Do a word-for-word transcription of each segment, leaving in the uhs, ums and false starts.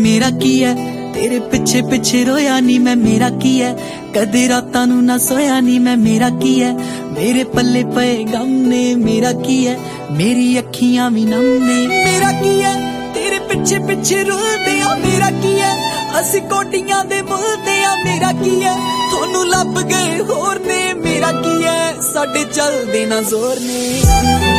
मेरा की है तेरे पिछे पिछे रोया नी मैं, मेरा की है कदे रातां नू ना सोया नी मैं, मेरा की है मेरे पल्ले पे गम ने, मेरा की है मेरी अखियां भी नम ने, मेरा की है तेरे पिछे पिछे रोलदे आ, मेरा की है असी कोटियां दे मुलदे आ, मेरा की है थोनू लब गए होर ने, मेरा की है साडे चलदे ना जोर ने।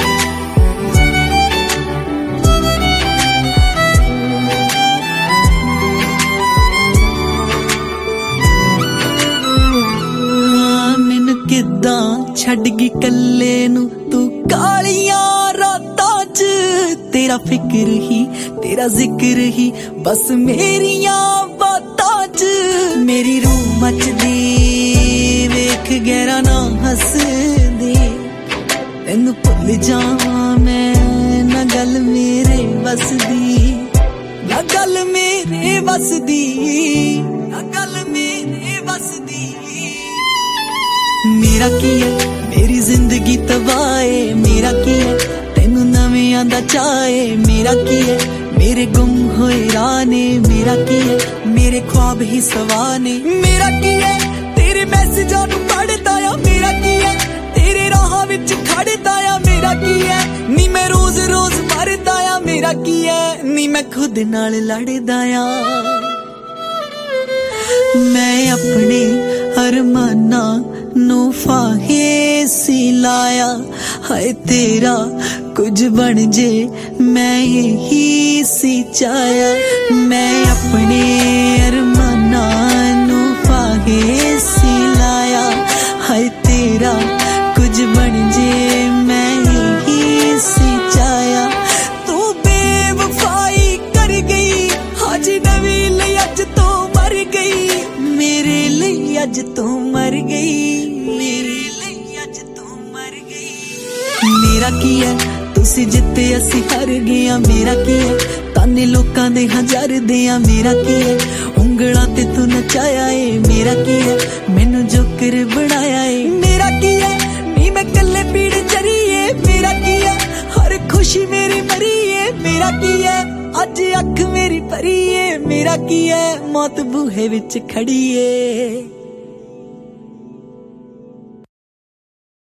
किदां छड़ गई कल्ले नू तू कालियां रातां च, तेरा फिक्र ही तेरा जिक्र ही बस मेरियां बातां च, मेरी रूह मचदी वेख गहरा ना हस दे, तैनू भुल जावां मैं ना गल मेरे बस दी, ना गल मेरे बस दी, ना गल मेरे बस दी। मेरा की है मेरी जिंदगी तबाहे, मेरा की है तेनू नवियां दा चाहे, मेरा की है मेरे गुम होए राह ने, मेरा की है मेरे ख्वाब ही सवाने, मेरा की है तेरे मैसेजां नू पढ़दा आ, मेरा की है तेरे राहां विच खड़दा आ, मेरा की है नी मैं रोज रोज मरदा आ, मेरा की है नी मैं खुद नाल लड़दा आ, मैं अपने अरमाना नू फाहे सी लाया, हाय तेरा कुछ बन जे मैं यही सी चाया, मैं अपने अरमाना नू फाहे सी लाया, हाय तेरा कुछ बन जे मैं यही सी चाया, तू बेवफाई कर गई आज नवी लई अज तो मर गई, मेरे लिए अज तो मर गई, मेरे लिए अज तो मर गई। मेरा की है तुसी जिते असी हार गए, मेरा की है ताने लोकां दे हजार दे, मेरा की है उंगलां ते तू नचाया है, मेरा की है मैनू जोकर बनाया है, मेरा की है नी मैं कल्ले पीड़ चरिए, मेरा की है हर खुशी मेरी मरी है, मेरा की है अज अख मेरी भरी है, मेरा की है मौत बूहे विच खड़ी है।